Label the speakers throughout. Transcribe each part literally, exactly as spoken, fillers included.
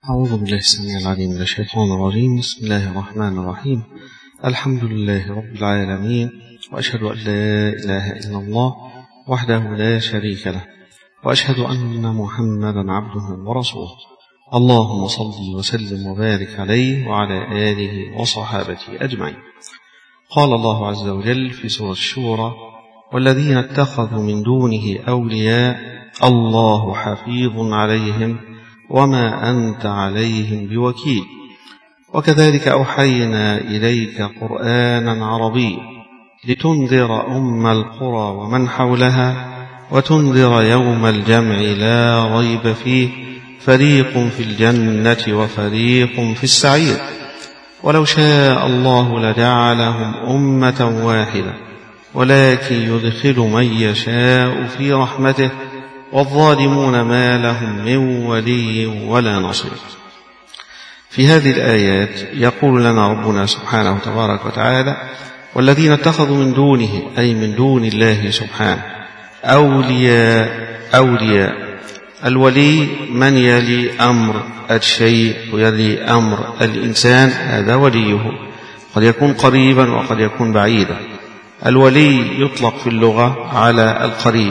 Speaker 1: أعوذ بالله السميع العليم من الشيطان الرجيم. بسم الله الرحمن الرحيم. الحمد لله رب العالمين، وأشهد أن لا إله إلا الله وحده لا شريك له، وأشهد أن محمدا عبده ورسوله. اللهم صل وسلم وبارك عليه وعلى آله وصحابته أجمعين. قال الله عز وجل في سورة الشورى: والذين اتخذوا من دونه أولياء الله حفيظ عليهم وما أنت عليهم بوكيل. وكذلك أوحينا إليك قرآنا عربيا لتنذر أم القرى ومن حولها وتنذر يوم الجمع لا ريب فيه، فريق في الجنة وفريق في السعير. ولو شاء الله لجعلهم أمة واحدة، ولكن يدخل من يشاء في رحمته، والظالمون ما لهم من ولي ولا نصير. في هذه الآيات يقول لنا ربنا سبحانه تبارك وتعالى: والذين اتخذوا من دونه، أي من دون الله سبحانه، أولياء. أولياء الولي من يلي أمر الشيء ويلي أمر الإنسان، هذا وليه، قد يكون قريبا وقد يكون بعيدا. الولي يطلق في اللغة على القريب،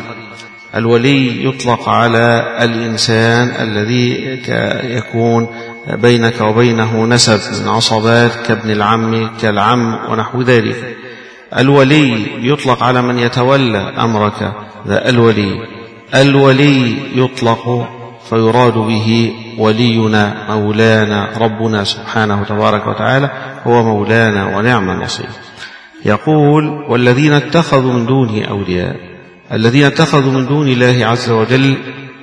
Speaker 1: الولي يطلق على الإنسان الذي يكون بينك وبينه نسب من عصبات كابن العم كالعم ونحو ذلك. الولي يطلق على من يتولى أمرك، ذا الولي. الولي يطلق فيراد به ولينا مولانا ربنا سبحانه تبارك وتعالى، هو مولانا ونعم النصير. يقول: والذين اتخذوا من دونه أولياء، الذين اتخذوا من دون الله عز وجل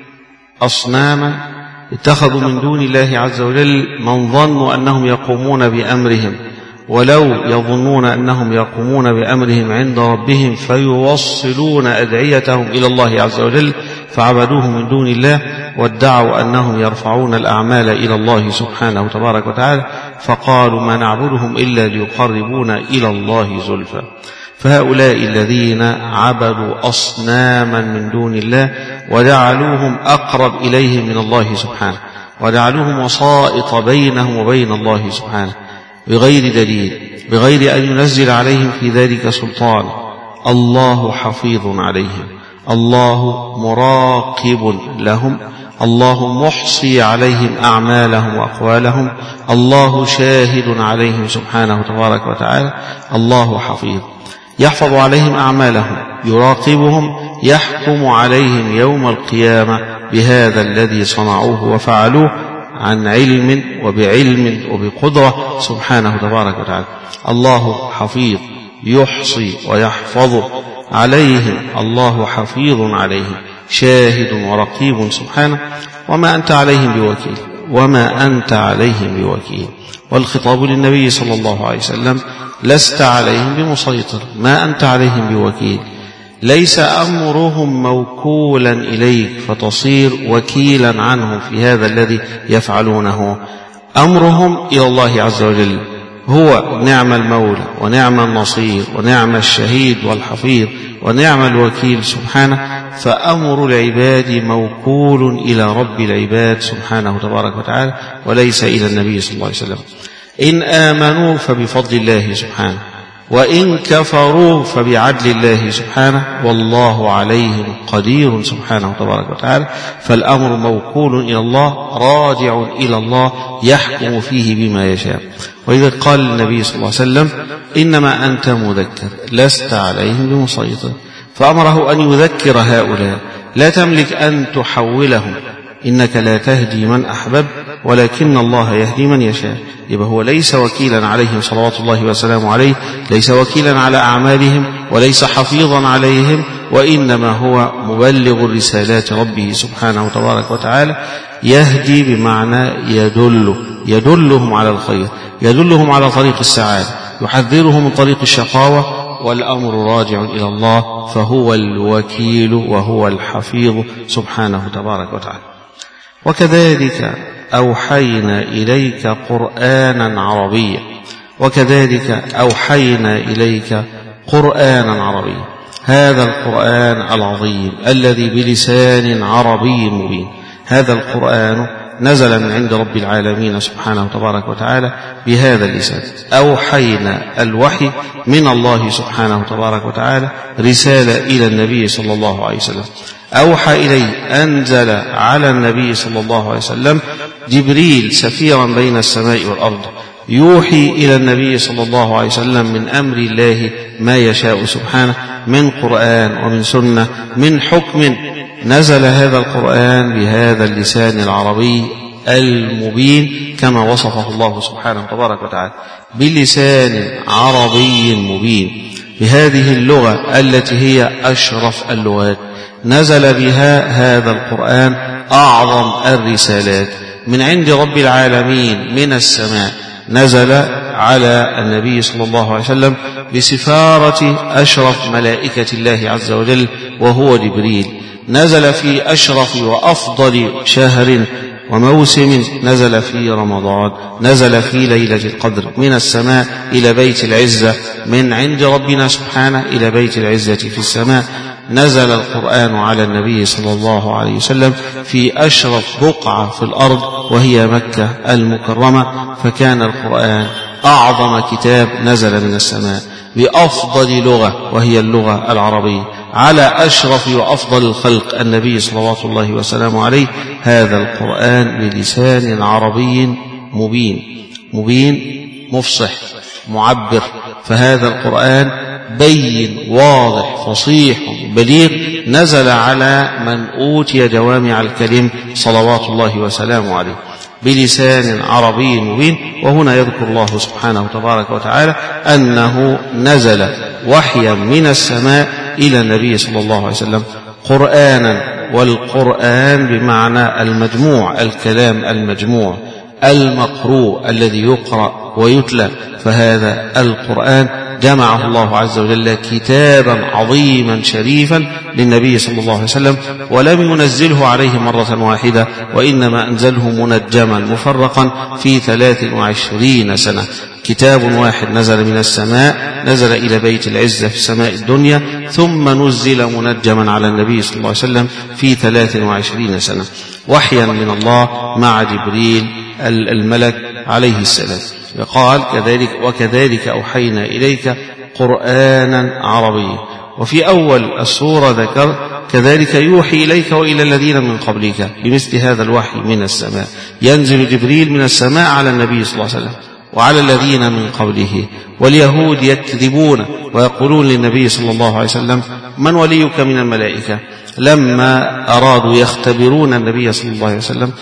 Speaker 1: أصناما، اتخذوا من دون الله عز وجل من ظنوا أنهم يقومون بأمرهم، ولو يظنون أنهم يقومون بأمرهم عند ربهم فيوصلون أدعيتهم إلى الله عز وجل، فعبدوه من دون الله وادعوا أنهم يرفعون الأعمال إلى الله سبحانه تبارك وتعالى، فقالوا ما نعبدهم إلا ليقربونا إلى الله زلفى. فهؤلاء الذين عبدوا أصناما من دون الله وجعلوهم أقرب إليهم من الله سبحانه، وجعلوهم وسائط بينهم وبين الله سبحانه بغير دليل، بغير أن ينزل عليهم في ذلك سلطان. الله حفيظ عليهم، الله مراقب لهم، الله محصي عليهم أعمالهم وأقوالهم، الله شاهد عليهم سبحانه تبارك وتعالى. الله حفيظ يحفظ عليهم أعمالهم، يراقبهم، يحكم عليهم يوم القيامة بهذا الذي صنعوه وفعلوه عن علم وبعلم وبقدرة سبحانه تبارك وتعالى. الله حفيظ يحصي ويحفظ عليهم، الله حفيظ عليهم، شاهد ورقيب سبحانه. وما أنت عليهم بوكيل، وما أنت عليهم بوكيل. والخطاب للنبي صلى الله عليه وسلم: لست عليهم بمسيطر، ما أنت عليهم بوكيل. ليس أمرهم موكولا إليك فتصير وكيلا عنهم في هذا الذي يفعلونه. أمرهم إلى الله عز وجل، هو نعم المولى ونعم النصير ونعم الشهيد والحفيظ ونعم الوكيل سبحانه. فأمر العباد موكول إلى رب العباد سبحانه تبارك وتعالى، وليس إلى النبي صلى الله عليه وسلم. إن آمنوا فبفضل الله سبحانه، وإن كفروا فبعدل الله سبحانه، والله عليهم قدير سبحانه تبارك وتعالى. فالأمر موكول إلى الله، راجع إلى الله، يحكم فيه بما يشاء. وإذا قال النبي صلى الله عليه وسلم: إنما أنت مذكر لست عليهم بمسيطر، فأمره أن يذكر هؤلاء، لا تملك أن تحولهم، إنك لا تهدي من أحببت ولكن الله يهدي من يشاء. يبقى هو ليس وكيلا عليهم صلوات الله وسلامه عليه، ليس وكيلا على أعمالهم، وليس حفيظا عليهم، وإنما هو مبلغ رسالات ربه سبحانه تبارك وتعالى. يهدي بمعنى يدل، يدلهم على الخير، يدلهم على طريق السعادة، يحذرهم من طريق الشقاوة. والأمر راجع إلى الله، فهو الوكيل وهو الحفيظ سبحانه تبارك وتعالى. وكذلك أوحينا إليك قرآنا عربيا، وكذلك أوحينا إليك قرآنا عربيا. هذا القرآن العظيم الذي بلسان عربي مبين، هذا القرآن نزل من عند رب العالمين سبحانه تبارك وتعالى بهذا اللسان. أوحينا الوحي من الله سبحانه تبارك وتعالى رسالة إلى النبي صلى الله عليه وسلم. أوحى إليه أنزل على النبي صلى الله عليه وسلم جبريل سفيرا بين السماء والأرض يوحي إلى النبي صلى الله عليه وسلم من أمر الله ما يشاء سبحانه من قرآن ومن سنة من حكم. نزل هذا القرآن بهذا اللسان العربي المبين كما وصفه الله سبحانه تبارك وتعالى بلسان عربي مبين بهذه اللغة التي هي أشرف اللغات. نزل بها هذا القرآن أعظم الرسالات من عند رب العالمين من السماء. نزل على النبي صلى الله عليه وسلم بسفارة أشرف ملائكة الله عز وجل وهو جبريل. نزل في أشرف وأفضل شهر وموسم، نزل في رمضان، نزل في ليلة القدر من السماء إلى بيت العزة من عند ربنا سبحانه إلى بيت العزة في السماء. نزل القرآن على النبي صلى الله عليه وسلم في أشرف بقعة في الأرض وهي مكة المكرمة، فكان القرآن أعظم كتاب نزل من السماء بأفضل لغة وهي اللغة العربية على أشرف وأفضل الخلق النبي صلوات الله وسلامه عليه. هذا القرآن بلسان عربي مبين مبين مفصح معبر. فهذا القرآن بين واضح فصيح بليغ نزل على من أوتي جوامع الكلم صلوات الله وسلامه عليه بلسان عربي مبين. وهنا يذكر الله سبحانه تبارك وتعالى أنه نزل وحيا من السماء إلى النبي صلى الله عليه وسلم قرآنا، والقرآن بمعنى المجموع، الكلام المجموع المقروء الذي يقرأ ويتلى. فهذا القرآن جمعه الله عز وجل كتابا عظيما شريفا للنبي صلى الله عليه وسلم، ولم ينزله عليه مرة واحدة، وإنما أنزله منجما مفرقا في ثلاث وعشرين سنة. كتاب واحد نزل من السماء، نزل إلى بيت العزة في سماء الدنيا، ثم نزل منجما على النبي صلى الله عليه وسلم في ثلاث وعشرين سنة وحيا من الله مع جبريل الملك عليه السلام. قال كذلك وكذلك أوحينا إليك قرآنا عربيا. وفي أول السورة ذكر كذلك يوحي إليك وإلى الذين من قبلك بمثل هذا الوحي من السماء. ينزل جبريل من السماء على النبي صلى الله عليه وسلم وعلى الذين من قبله. واليهود يكذبون ويقولون للنبي صلى الله عليه وسلم من وليك من الملائكة، لما أرادوا يختبرون النبي صلى الله عليه وسلم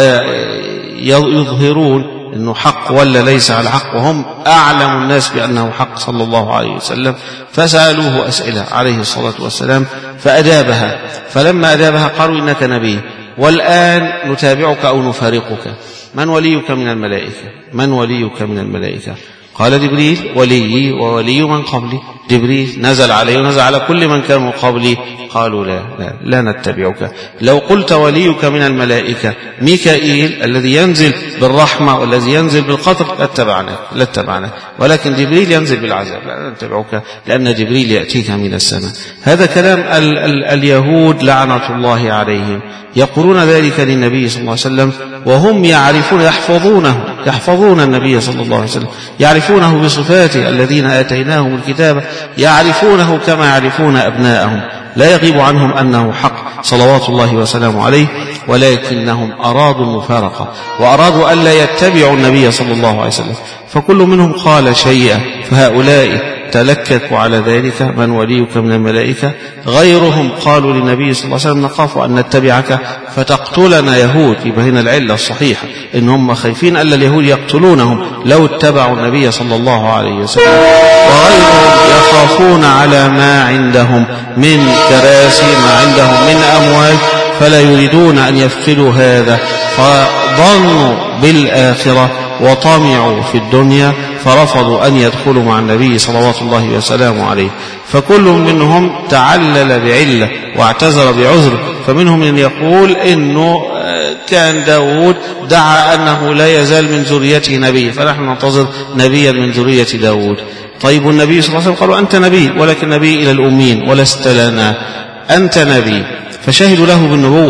Speaker 1: ويظهرون أنه حق ولا ليس على حق، وهم أعلم الناس بأنه حق صلى الله عليه وسلم، فسألوه أسئلة عليه الصلاة والسلام فأجابها. فلما أجابها قالوا إنك نبي، والآن نتابعك أو نفارقك، من وليك من الملائكة؟ من وليك من الملائكة؟ قال جبريل ولي وولي من قبلي. جبريل نزل عليه ونزل على كل من كانوا قبلي. قالوا لا لا, لا نتبعك. لو قلت وليك من الملائكة ميكائيل الذي ينزل بالرحمة والذي ينزل بالقطر لاتبعناك لاتبعناك ولكن جبريل ينزل بالعذاب، لا نتبعك لأن جبريل يأتيك من السماء. هذا كلام ال ال اليهود لعنة الله عليهم، يقولون ذلك للنبي صلى الله عليه وسلم وهم يعرفون يحفظونه يحفظون النبي صلى الله عليه وسلم، يعرفونه بصفاته الذين آتيناهم الكتاب يعرفونه كما يعرفون أبناءهم، لا يغيب عنهم أنه حق صلوات الله وسلامه عليه، ولكنهم أرادوا المفارقة وأرادوا ألا يتبعوا النبي صلى الله عليه وسلم، فكل منهم قال شيئا. فهؤلاء تلككوا على ذلك من وليك من الملائكة. غيرهم قالوا للنبي صلى الله عليه وسلم نخاف أن نتبعك فتقتلنا يهود. يبقى هنا العلة الصحيحة إنهم خايفين ألا اليهود يقتلونهم لو اتبعوا النبي صلى الله عليه وسلم. وغيرهم يخافون على ما عندهم من كراسي، ما عندهم من أموال، فلا يريدون أن يفقدوا هذا، فظنوا بالآخرة وطمعوا في الدنيا فرفضوا أن يدخلوا مع النبي صلوات الله وسلامه عليه. فكل منهم تعلل بعلة واعتذر بعذر. فمنهم من يقول إنه كان داود دعا أنه لا يزال من ذريته نبي، فنحن ننتظر نبيا من ذرية داود. طيب النبي صلى الله عليه وسلم قالوا أنت نبي، ولكن نبي إلى الأمين ولست لنا، أنت نبي، فشهدوا له بالنبوة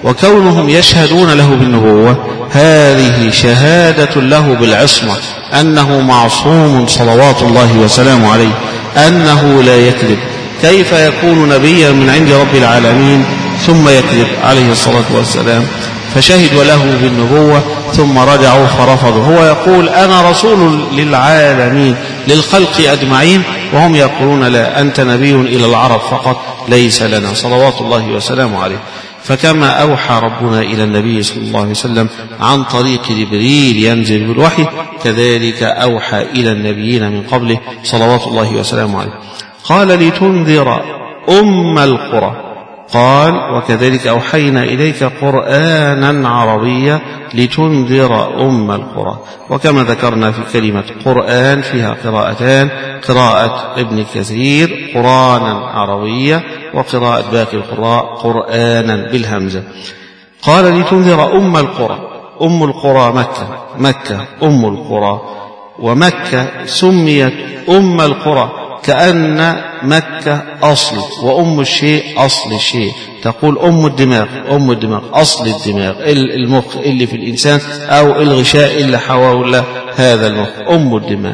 Speaker 1: وكونهم يشهدون له بالنبوة هذه شهادة له بالعصمة، أنه معصوم صلوات الله وسلامه عليه، أنه لا يكذب. كيف يكون نبيا من عند رب العالمين ثم يكذب عليه الصلاة والسلام؟ فشهدوا له بالنبوة ثم رجعوا فرفضوا. هو يقول أنا رسول للعالمين للخلق أجمعين، وهم يقولون لا، أنت نبي إلى العرب فقط ليس لنا، صلوات الله وسلامه عليه. فكما أوحى ربنا إلى النبي صلى الله عليه وسلم عن طريق جبريل ينزل بالوحي، كذلك أوحى إلى النبيين من قبله صلوات الله وسلامه عليه. قال لتنذر أم القرى، قال وكذلك أوحينا إليك قرآنا عربيا لتنذر أم القرى. وكما ذكرنا في كلمة قرآن فيها قراءتان، قراءة ابن كثير قرآنا عربيا، وقراءة باقي القراء قرآنا بالهمزة. قال لتنذر أم القرى، أم القرى مكة، مكة أم القرى، ومكة سميت أم القرى كأن مكة أصل، وأم الشيء أصل الشيء. تقول أم الدماغ، أم الدماغ أصل الدماغ، المخ اللي في الإنسان أو الغشاء اللي حول هذا المخ، أم الدماغ.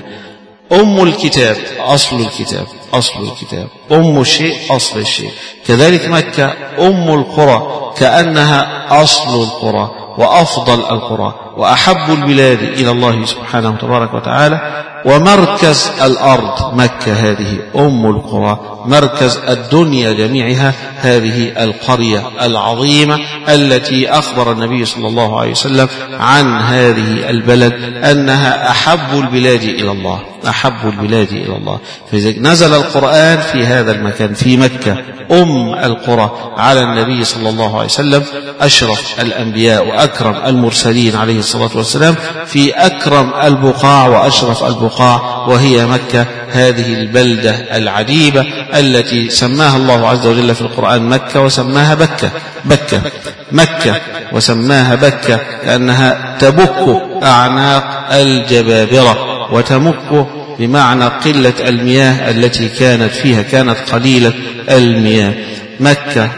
Speaker 1: أم الكتاب أصل الكتاب، أصل الكتاب. أم الشيء أصل الشيء. كذلك مكة أم القرى كأنها أصل القرى وأفضل القرى وأحب البلاد إلى الله سبحانه تبارك وتعالى، ومركز الأرض. مكة هذه أم القرى، مركز الدنيا جميعها، هذه القرية العظيمة التي أخبر النبي صلى الله عليه وسلم عن هذه البلد أنها أحب البلاد إلى الله، أحب البلاد إلى الله. فإذا نزل القرآن في هذا المكان في مكة أم القرى على النبي صلى الله عليه وسلم، أشرف الأنبياء وأكرم المرسلين عليه الصلاة والسلام، في أكرم البقاع وأشرف البقاع، وهي مكة، هذه البلدة العجيبة التي سماها الله عز وجل في القرآن مكة وسماها بكة، بكة مكة وسماها بكة لأنها تبك أعناق الجبابرة، وتمك بمعنى قلة المياه التي كانت فيها، كانت قليلة المياه. مكة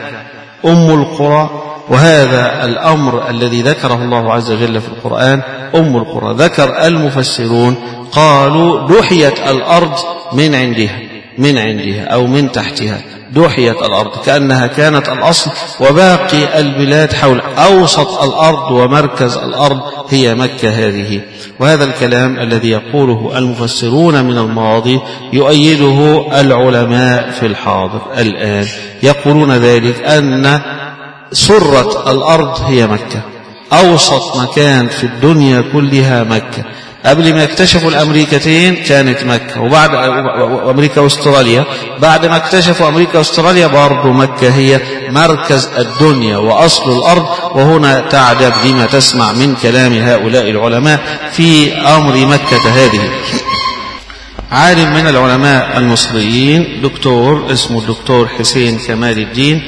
Speaker 1: أم القرى. وهذا الأمر الذي ذكره الله عز وجل في القرآن أم القرى، ذكر المفسرون قالوا دحيت الأرض من عندها، من عندها أو من تحتها، دحيت الأرض كأنها كانت الأصل، وباقي البلاد حول. أوسط الأرض ومركز الأرض هي مكة هذه. وهذا الكلام الذي يقوله المفسرون من الماضي يؤيده العلماء في الحاضر الآن، يقولون ذلك أن سرة الأرض هي مكة، أوسط مكان في الدنيا كلها مكة. قبل ما اكتشفوا الأمريكتين كانت مكة، وبعد أمريكا واستراليا، بعد ما اكتشفوا أمريكا واستراليا برضو مكة هي مركز الدنيا وأصل الأرض. وهنا تعجب لما تسمع من كلام هؤلاء العلماء في أمر مكة هذه. عالم من العلماء المصريين دكتور اسمه الدكتور حسين كمال الدين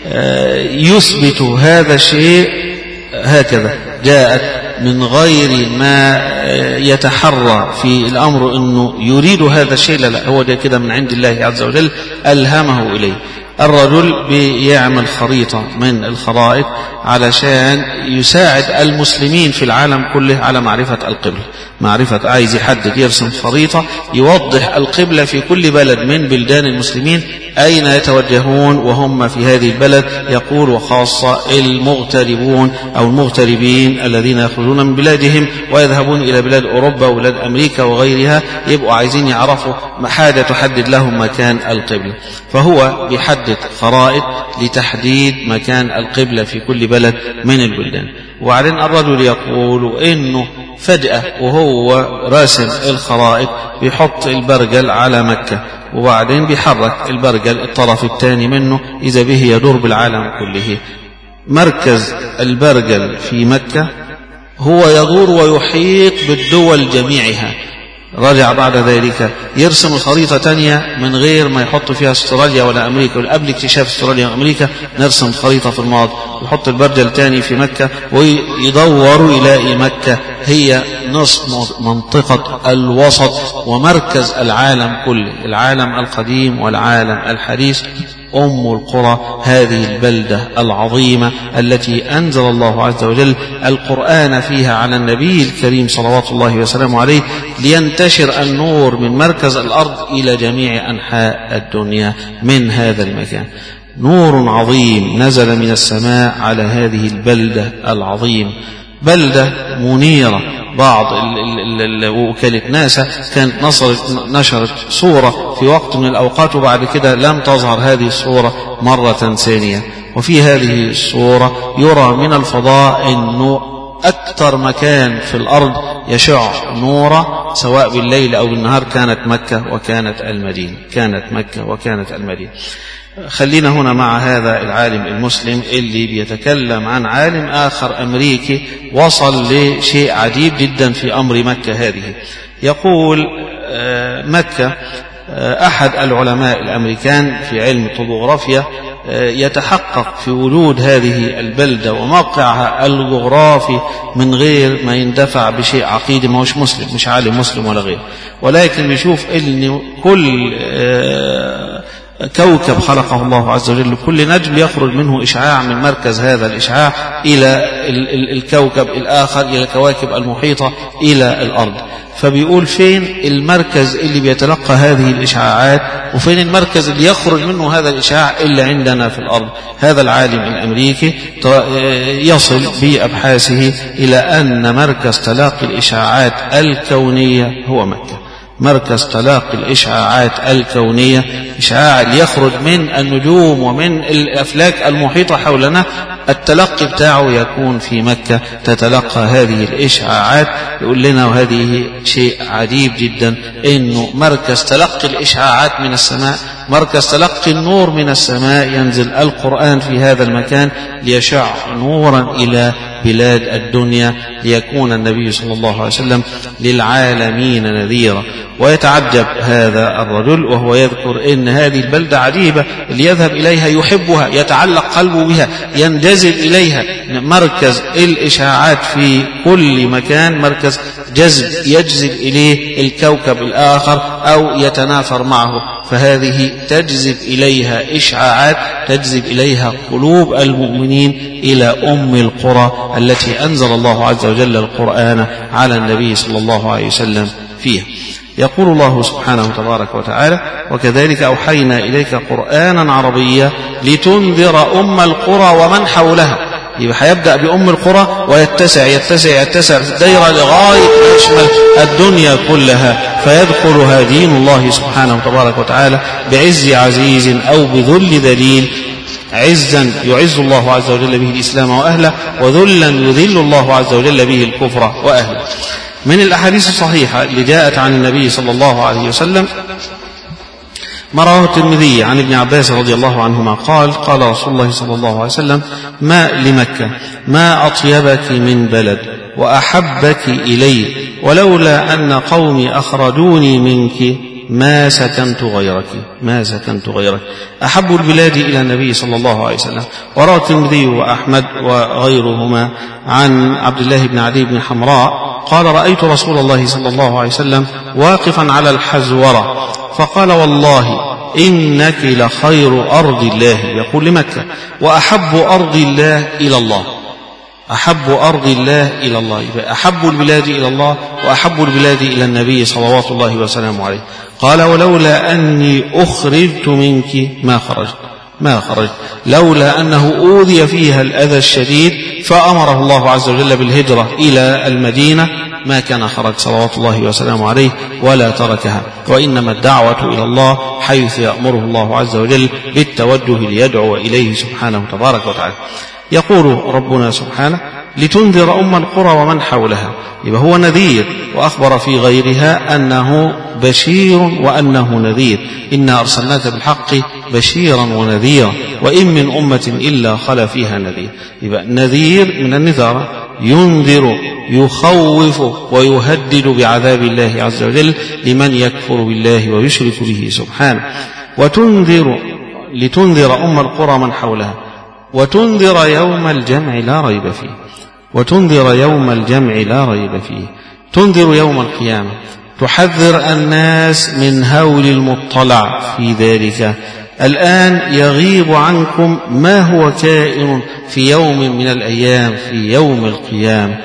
Speaker 1: يثبت هذا الشيء هكذا، جاءت من غير ما يتحرى في الأمر أنه يريد هذا الشيء، لا، هو ده كده من عند الله عز وجل ألهمه إليه. الرجل بيعمل خريطة من الخرائط علشان يساعد المسلمين في العالم كله على معرفة القبلة، معرفة، عايز يحدد، يرسم خريطة يوضح القبلة في كل بلد من بلدان المسلمين أين يتوجهون وهم في هذه البلد. يقول وخاصة المغتربون أو المغتربين الذين يخرجون من بلادهم ويذهبون إلى بلاد أوروبا وبلاد أمريكا وغيرها، يبقوا عايزين يعرفوا حاجة تحدد لهم مكان القبلة، فهو بيحدد خرائط لتحديد مكان القبلة في كل بلد من البلدان. وبعدين الرجل يقول إنه فجأة وهو راسم الخرائط بيحط البرجل على مكة، وبعدين بيحرك البرجل الطرف الثاني منه إذا به يدور بالعالم كله. مركز البرجل في مكة هو يدور ويحيط بالدول جميعها. رجع بعد ذلك يرسم خريطة تانية من غير ما يحط فيها استراليا ولا أمريكا، قبل اكتشاف استراليا وأمريكا نرسم خريطة في الماضي، يحط البرجل تاني في مكة ويدور يلاقي مكة هي نصف منطقة الوسط ومركز العالم كله، العالم القديم والعالم الحديث أم القرى، هذه البلدة العظيمة التي أنزل الله عز وجل القرآن فيها على النبي الكريم صلوات الله وسلامه عليه لينتشر النور من مركز الأرض إلى جميع أنحاء الدنيا من هذا المكان. نور عظيم نزل من السماء على هذه البلدة العظيم، بلدة منيرة. بعض وكالة ناسا كانت نشرت, نشرت صورة في وقت من الأوقات وبعد كده لم تظهر هذه الصورة مرة ثانية. وفي هذه الصورة يرى من الفضاء أنه أكثر مكان في الأرض يشع نورا سواء بالليل أو بالنهار كانت مكة وكانت المدينة، كانت مكة وكانت المدينة. خلينا هنا مع هذا العالم المسلم اللي بيتكلم عن عالم آخر أمريكي وصل لشيء عجيب جدا في أمر مكة هذه. يقول مكة أحد العلماء الأمريكان في علم الطبوغرافيا يتحقق في وجود هذه البلدة وموقعها الجغرافي من غير ما يندفع بشيء عقيدي، ما هوش مسلم، مش عالم مسلم ولا غير، ولكن بيشوف ان كل كوكب خلقه الله عز وجل، كل نجم يخرج منه إشعاع من مركز هذا الإشعاع إلى الكوكب الآخر، إلى الكواكب المحيطة إلى الأرض. فبيقول فين المركز اللي بيتلقى هذه الإشعاعات وفين المركز اللي يخرج منه هذا الإشعاع اللي عندنا في الأرض. هذا العالم الأمريكي يصل بأبحاثه إلى أن مركز تلاقي الإشعاعات الكونية هو مكة. مركز تلاقي الإشعاعات الكونية، إشعاع اللي يخرج من النجوم ومن الأفلاك المحيطة حولنا، التلقي بتاعه يكون في مكة، تتلقى هذه الإشعاعات. يقول لنا وهذه شيء عجيب جدا، إنه مركز تلقي الإشعاعات من السماء، مركز تلقي النور من السماء، ينزل القرآن في هذا المكان ليشع نورا إلى بلاد الدنيا، ليكون النبي صلى الله عليه وسلم للعالمين نذيرا. ويتعجب هذا الرجل وهو يذكر إن هذه البلدة عجيبة، اللي يذهب إليها يحبها، يتعلق قلبه بها، ينجذب إليها. مركز الإشاعات في كل مكان مركز جذب يجذب إليه الكوكب الآخر أو يتنافر معه، فهذه تجذب إليها إشعاعات، تجذب إليها قلوب المؤمنين إلى أم القرى التي أنزل الله عز وجل القرآن على النبي صلى الله عليه وسلم فيها. يقول الله سبحانه تبارك وتعالى: وكذلك أوحينا إليك قرآنا عربيا لتنذر أم القرى ومن حولها. يبقى هيبدأ بأم القرى ويتسع يتسع يتسع الدائرة لغاية يشمل الدنيا كلها، فيدخلها دين الله سبحانه تبارك وتعالى بعز عزيز أو بذل ذليل. عزا يعز الله عز وجل به الإسلام وأهله، وذلا يذل الله عز وجل به الكفر وأهله. من الأحاديث الصحيحة اللي جاءت عن النبي صلى الله عليه وسلم ما رواه الترمذي عن ابن عباس رضي الله عنهما قال: قال رسول الله صلى الله عليه وسلم: ما لمكة ما أطيبك من بلد وأحبك إلي، ولولا أن قومي أخرجوني منك ما سكنت غيرك ما سكنت غيرك أحب البلاد إلى النبي صلى الله عليه وسلم. وروى الترمذي وأحمد وغيرهما عن عبد الله بن عدي بن حمراء قال: رأيت رسول الله صلى الله عليه وسلم واقفا على الحزورة فقال: والله إنك لخير أرض الله، يقول لمكة، وأحب أرض الله إلى الله، أحب أرض الله إلى الله. أحب البلاد إلى الله وأحب البلاد إلى النبي صلوات الله وسلامه عليه. قال: ولولا أني أخرجت منك ما خرجت ما خرج لولا أنه أوذي فيها الأذى الشديد فأمره الله عز وجل بالهجرة إلى المدينة ما كان خرج صلوات الله وسلامه عليه ولا تركها. وإنما الدعوة إلى الله حيث يأمره الله عز وجل بالتوجه ليدعو إليه سبحانه تبارك وتعالى. يقول ربنا سبحانه: لتنذر أم القرى ومن حولها. يبقى هو نذير، وأخبر في غيرها أنه بشير وأنه نذير. إنا أرسلناك بالحق بشيرا ونذيرا وإن من أمة إلا خلا فيها نذير. يبقى نذير من النذارة، ينذر يخوف ويهدد بعذاب الله عز وجل لمن يكفر بالله ويشرك به سبحانه. وتنذر لتنذر أم القرى من حولها، وتنذر يوم الجمع لا ريب فيه وتنذر يوم الجمع لا ريب فيه تنذر يوم القيامة، تحذر الناس من هول المطلع في ذلك، الآن يغيب عنكم ما هو كائن في يوم من الأيام في يوم القيامة.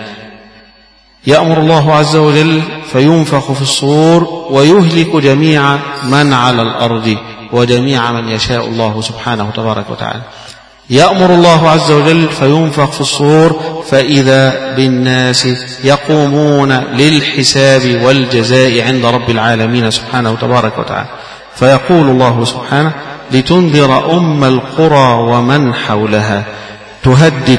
Speaker 1: يأمر الله عز وجل فينفخ في الصور ويهلك جميع من على الأرض وجميع من يشاء الله سبحانه تبارك وتعالى. يأمر الله عز وجل فينفخ في الصور فإذا بالناس يقومون للحساب والجزاء عند رب العالمين سبحانه تبارك وتعالى. فيقول الله سبحانه: لتنذر أم القرى ومن حولها، تهدد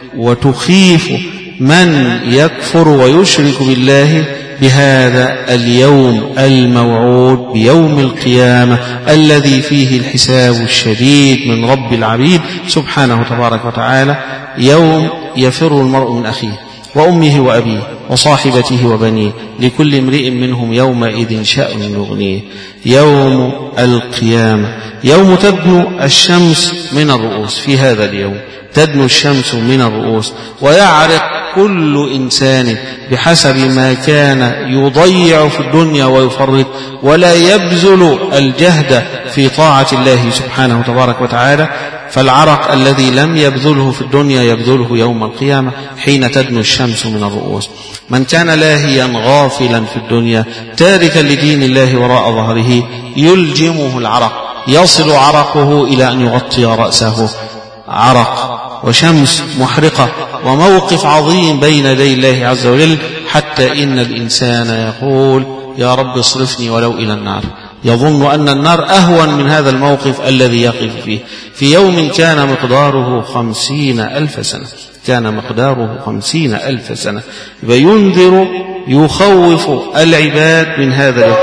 Speaker 1: وتخيف من يكفر ويشرك بالله بهذا اليوم الموعود بيوم القيامة الذي فيه الحساب الشديد من رب العبيد سبحانه تبارك وتعالى، يوم يفر المرء من أخيه وأمه وأبيه وصاحبته وبنيه لكل امرئ منهم يومئذ شأن يغنيه. يوم القيامة يوم تدنو الشمس من الرؤوس، في هذا اليوم تدنو الشمس من الرؤوس ويعرق كل إنسان بحسب ما كان يضيع في الدنيا ويفرط ولا يبذل الجهد في طاعة الله سبحانه تبارك وتعالى، فالعرق الذي لم يبذله في الدنيا يبذله يوم القيامة حين تدنو الشمس من الرؤوس. من كان لاهيا غافلا في الدنيا تاركا لدين الله وراء ظهره يلجمه العرق، يصل عرقه إلى أن يغطي رأسه عرق وشمس محرقة وموقف عظيم بين يدي الله عز وجل، حتى إن الإنسان يقول: يا رب اصرفني ولو إلى النار، يظن أن النار أهون من هذا الموقف الذي يقف فيه في يوم كان مقداره خمسين ألف سنة، كان مقداره خمسين ألف سنة. فينذر يخوف العباد من هذا اليوم: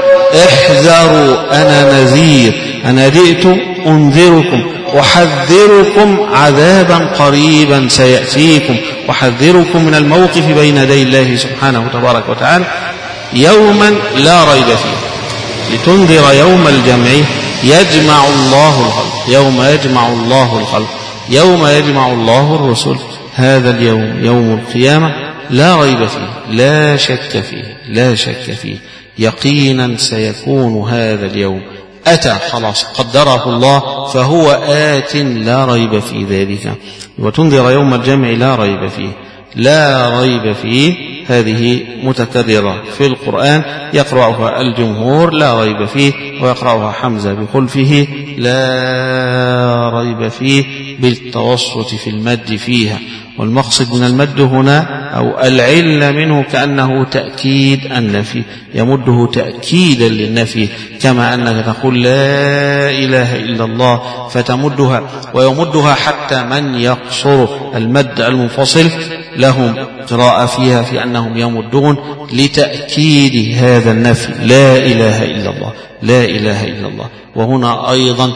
Speaker 1: احذروا أنا نذير، أنا جئت أنذركم أحذركم عذابا قريبا سيأتيكم، أحذركم من الموقف بين يدي الله سبحانه تبارك وتعالى يوما لا ريب فيه. لتنذر يوم الجمع يجمع الله الخلق، يوم يجمع الله الخلق، يوم يجمع الله الرسل. هذا اليوم يوم القيامة لا ريب فيه، لا شك فيه، لا شك فيه، يقينا سيكون هذا اليوم، أتى خلاص قدره الله فهو آت لا ريب في ذلك. وتنذر يوم الجمع لا ريب فيه، لا ريب فيه هذه متكررة في القرآن، يقرأها الجمهور لا ريب فيه، ويقرأها حمزة بخلفه لا ريب فيه بالتوسط في المد فيها. والمقصد من المد هنا أو العلة منه كأنه تأكيد النفي، يمده تأكيدا للنفي، كما أنك تقول لا إله إلا الله فتمدها، ويمدها حتى من يقصر المد المنفصل لهم قراءة فيها في أنهم يمدون لتأكيد هذا النفي، لا إله إلا الله، لا إله إلا الله. وهنا أيضا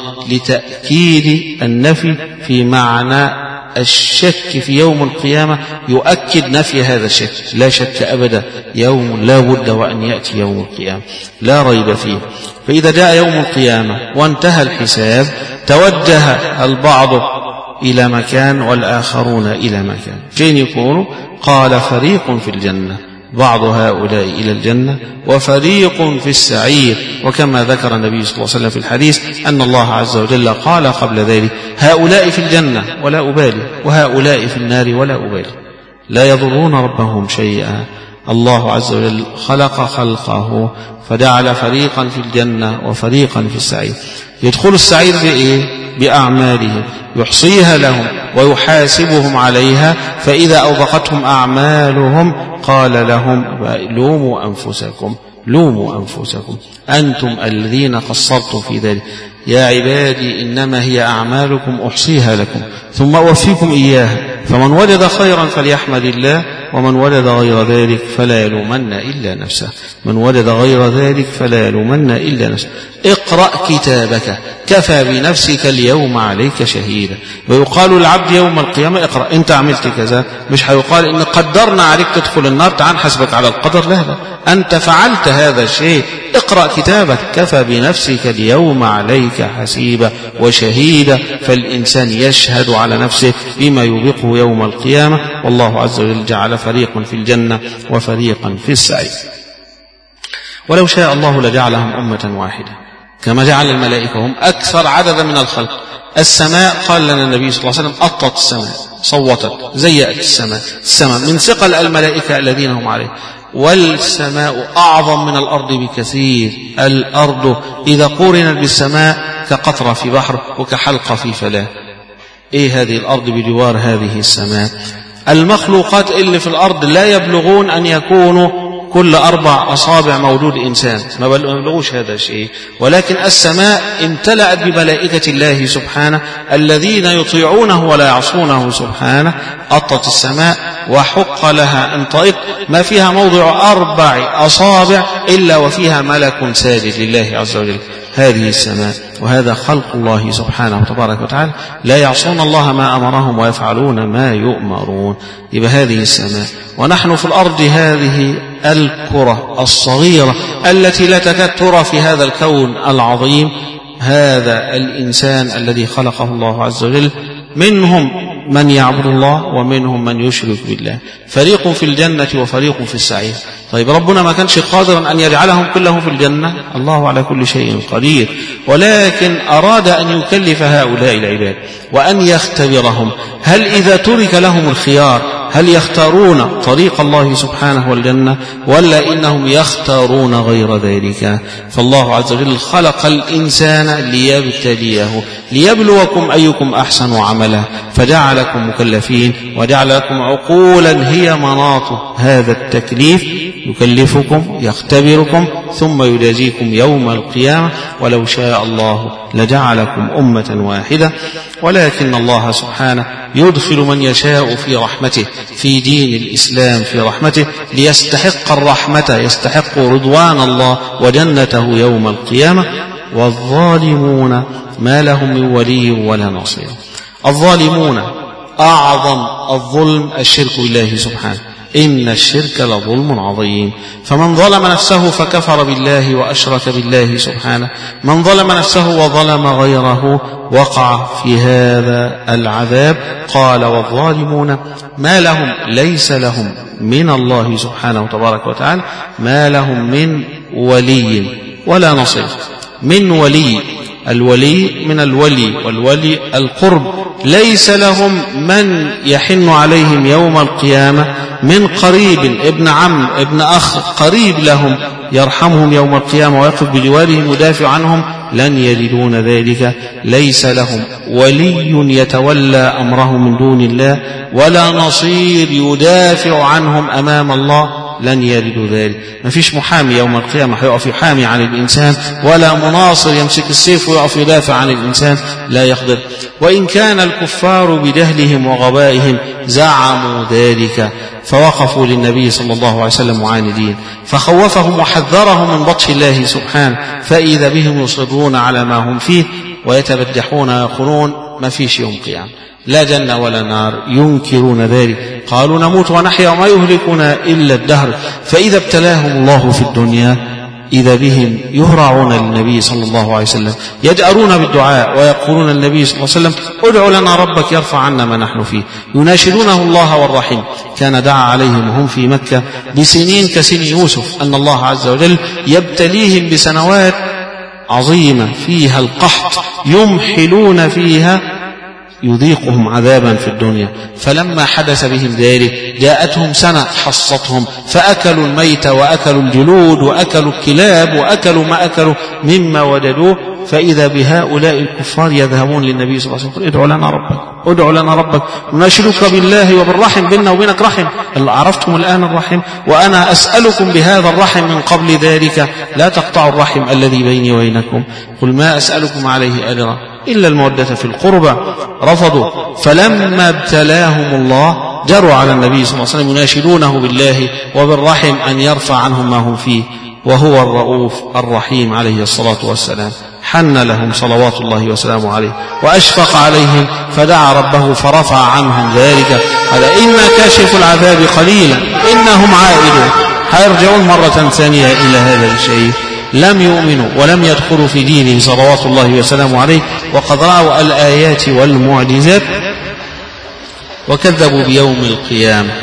Speaker 1: لتأكيد النفي في معنى الشك في يوم القيامة، يؤكد نفي هذا الشك، لا شك أبدا، يوم لا بد وأن يأتي يوم القيامة لا ريب فيه. فإذا جاء يوم القيامة وانتهى الحساب توجه البعض إلى مكان والآخرون إلى مكان، فين يكونوا؟ قال: فريق في الجنة، بعض هؤلاء إلى الجنة وفريق في السعير. وكما ذكر النبي صلى الله عليه وسلم في الحديث أن الله عز وجل قال قبل ذلك: هؤلاء في الجنة ولا أبالي، وهؤلاء في النار ولا أبالي، لا يضرون ربهم شيئا. الله عز وجل خلق خلقه فجعل فريقا في الجنة وفريقا في السعير. يدخل السعير بإيه؟ بأعمالهم يحصيها لهم ويحاسبهم عليها، فإذا أوبقتهم أعمالهم قال لهم: لوموا أنفسكم، لوموا أنفسكم أنتم الذين قصرتم في ذلك، يا عبادي إنما هي أعمالكم أحصيها لكم ثم أوفيكم إياها، فمن وجد خيرا فليحمد الله، ومن وجد غير ذلك فلا يلومن إلا نفسه، من وجد غير ذلك فلا يلومن إلا نفسه. اقرأ كتابك كفى بنفسك اليوم عليك شهيدا. ويقال للعبد يوم القيامة: اقرأ، انت عملت كذا، مش هيقال إن قدرنا عليك تدخل النار تعال حسبك على القدر، لا لا، أنت فعلت هذا الشيء، اقرأ كتابك كفى بنفسك اليوم عليك حسيبا وشهيدا. فالإنسان يشهد على نفسه بما يوبقه يوم القيامة، والله عز وجل جعل فريقا في الجنة وفريقا في السعير. ولو شاء الله لجعلهم أمة واحدة، كما جعل الملائكة هم أكثر عددا من الخلق. السماء قال لنا النبي صلى الله عليه وسلم أطت السماء، صوتت، زيأت السماء، السماء من ثقل الملائكة الذين هم عليه. والسماء أعظم من الأرض بكثير. الأرض إذا قورنت بالسماء كقطرة في بحر وكحلقة في فلاة. إيه هذه الأرض بجوار هذه السماء؟ المخلوقات اللي في الأرض لا يبلغون أن يكونوا كل أربع أصابع مولود إنسان، ما بلغوش هذا الشيء، ولكن السماء امتلأت بملائكة الله سبحانه الذين يطيعونه ولا يعصونه سبحانه. أطت السماء وحق لها أن تطئ، ما فيها موضع أربع أصابع إلا وفيها ملك ساجد لله عز وجل. هذه السماء، وهذا خلق الله سبحانه وتبارك وتعالى، لا يعصون الله ما أمرهم ويفعلون ما يؤمرون. يبقى هذه السماء، ونحن في الأرض هذه الكرة الصغيرة التي لا تكاد ترى في هذا الكون العظيم. هذا الإنسان الذي خلقه الله عز وجل، منهم من يعبد الله ومنهم من يشرك بالله، فريق في الجنة وفريق في السعير. طيب ربنا ما كانش قادرا أن يجعلهم كلهم في الجنة؟ الله على كل شيء قدير، ولكن أراد أن يكلف هؤلاء العباد وأن يختبرهم. هل إذا ترك لهم الخيار هل يختارون طريق الله سبحانه والجنة، ولا إنهم يختارون غير ذلك؟ فالله عز وجل خلق الإنسان ليبتليه، ليبلوكم أيكم أحسن عملا، فجعلكم مكلفين وجعل لكم عقولا هي مناط هذا التكليف، يكلفكم، يختبركم، ثم يجازيكم يوم القيامة. ولو شاء الله لجعلكم أمة واحدة، ولكن الله سبحانه يدخل من يشاء في رحمته، في دين الإسلام في رحمته، ليستحق الرحمة، يستحق رضوان الله وجنته يوم القيامة. والظالمون ما لهم من ولي ولا نصير. الظالمون أعظم الظلم الشرك بالله سبحانه، إن الشرك لظلم عظيم. فمن ظلم نفسه فكفر بالله وأشرك بالله سبحانه، من ظلم نفسه وظلم غيره وقع في هذا العذاب. قال والظالمون ما لهم، ليس لهم من الله سبحانه وتبارك وتعالى ما لهم من ولي ولا نصير. من ولي، الولي من الولي، والولي القرب، ليس لهم من يحن عليهم يوم القيامة من قريب، ابن عم، ابن أخ قريب لهم يرحمهم يوم القيامة ويقف بجوارهم يدافع عنهم، لن يجدون ذلك. ليس لهم ولي يتولى أمرهم من دون الله، ولا نصير يدافع عنهم أمام الله، لن يجدوا ذلك. ما فيش محامي يوم القيامة هيقف يحامي عن الإنسان، ولا مناصر يمسك السيف ويقف يدافع عن الإنسان، لا يقدر. وإن كان الكفار بجهلهم وغبائهم زعموا ذلك، فوقفوا للنبي صلى الله عليه وسلم معاندين، فخوفهم وحذرهم من بطش الله سبحانه، فإذا بهم يصرون على ما هم فيه ويتبجحون ويقولون ما فيش يوم قيامة، لا جنة ولا نار، ينكرون ذلك. قالوا نموت ونحيا وما يهلكنا إلا الدهر. فإذا ابتلاهم الله في الدنيا إذا بهم يهرعون للنبي صلى الله عليه وسلم، يجأرون بالدعاء ويقولون للنبي صلى الله عليه وسلم ادع لنا ربك يرفع عنا ما نحن فيه، يناشدونه الله والرحيم. كان دعا عليهم وهم في مكة بسنين كسن يوسف أن الله عز وجل يبتليهم بسنوات عظيمة فيها القحط، يمحلون فيها، يذيقهم عذابا في الدنيا. فلما حدث بهم ذلك جاءتهم سنة حصتهم، فأكلوا الميت وأكلوا الجلود وأكلوا الكلاب وأكلوا ما أكلوا مما وجدوه. فإذا بهؤلاء الكفار يذهبون للنبي صلى الله عليه وسلم ادعوا لنا ربك، ادعوا لنا ربك نشرك بالله وبالرحم، بيننا وبينك رحم، اللي عرفتم الآن الرحم، وأنا أسألكم بهذا الرحم من قبل ذلك، لا تقطعوا الرحم الذي بيني وبينكم. قل ما أسألكم عليه أجرا إلا المودة في القربى. رفضوا، فلما ابتلاهم الله جروا على النبي صلى الله عليه وسلم يناشدونه بالله وبالرحم أن يرفع عنهم ما هم فيه، وهو الرؤوف الرحيم عليه الصلاة والسلام. حن لهم صلوات الله وسلامه عليه وأشفق عليهم، فدعا ربه فرفع عنهم ذلك. قال إنا كاشف العذاب قليلا إنهم عائدون، هيرجعون مرة ثانية إلى هذا الشيء. لم يؤمنوا ولم يدخلوا في دينه صلوات الله وسلامه عليه، وقد رأوا الآيات والمعجزات وكذبوا بيوم القيامة.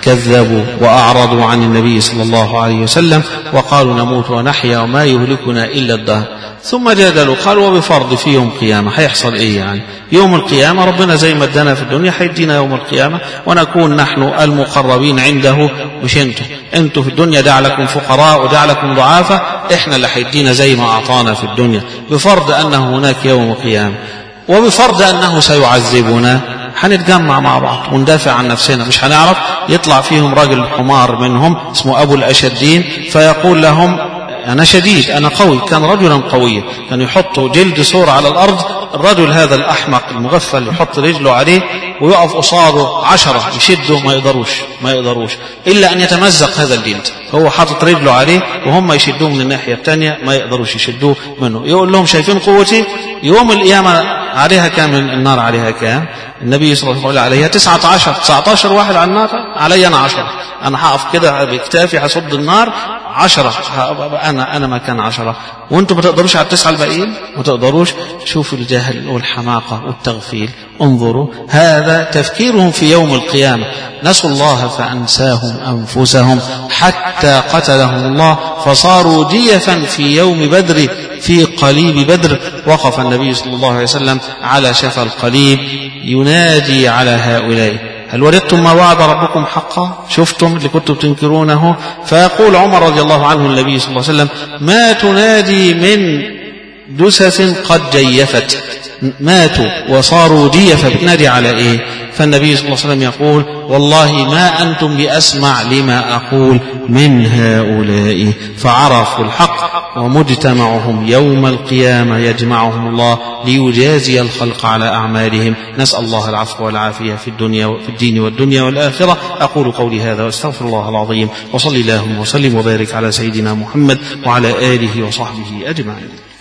Speaker 1: كذبوا وأعرضوا عن النبي صلى الله عليه وسلم وقالوا نموت ونحيا وما يهلكنا إلا الدهر. ثم جادلوا قالوا وبفرض في يوم القيامة هيحصل إيه؟ يعني يوم القيامة ربنا زي ما ادانا في الدنيا هيدينا يوم القيامة ونكون نحن المقربين عنده، مش انتوا. انتوا في الدنيا جعلكم فقراء وجعلكم ضعافة، احنا اللي هيدينا زي ما أعطانا في الدنيا، بفرض أنه هناك يوم القيامة وبفرض أنه سيعذبنا. هنتجمع مع بعض وندافع عن نفسنا، مش هنعرف. يطلع فيهم راجل حمار منهم اسمه أبو الأشدين فيقول لهم أنا شديد أنا قوي. كان رجلا قويا، كان يحط جلد سور على الأرض، الرجل هذا الأحمق المغفل يحط رجله عليه ويقف قصاده عشرة يشده ما يقدروش ما يقدروش إلا أن يتمزق هذا الجلد. هو حاطط رجله عليه وهم يشدوه من الناحية الثانية ما يقدروش يشدوه منه. يقول لهم شايفين قوتي؟ يوم القيامة عليها كام النار؟ عليها كام؟ النبي صلى الله عليه وسلم عليها تسعة عشر تسعة عشر واحد على النار، علي أنا عشرة. أنا هقف كده بكتافي هصد النار عشرة، أنا أنا مكان عشرة، وأنتم ما تقدروش على التسعة الباقيين، ما تقدروش. شوفوا الجهل والحماقة والتغفيل. انظروا هذا تفكيرهم في يوم القيامة. نسوا الله فأنساهم أنفسهم حتى قتلهم الله فصاروا جيفا في يوم بدر في قليب بدر. وقف النبي صلى الله عليه وسلم على شفا القليب ينادي على هؤلاء هل وجدتم ما وعد ربكم حقا؟ شفتم اللي كنتم تنكرونه؟ فيقول عمر رضي الله عنه النبي صلى الله عليه وسلم ما تنادي من دسس قد جيفت، ماتوا وصاروا جيفا، بتنادي على ايه؟ فالنبي صلى الله عليه وسلم يقول والله ما أنتم بأسمع لما أقول من هؤلاء. فعرفوا الحق ومجتمعهم يوم القيامة يجمعهم الله ليجازي الخلق على أعمالهم. نسأل الله العفو والعافية في الدنيا في الدين والدنيا والآخرة. أقول قولي هذا واستغفر الله العظيم، وصلي اللهم وسلم وبارك على سيدنا محمد وعلى آله وصحبه أجمعين.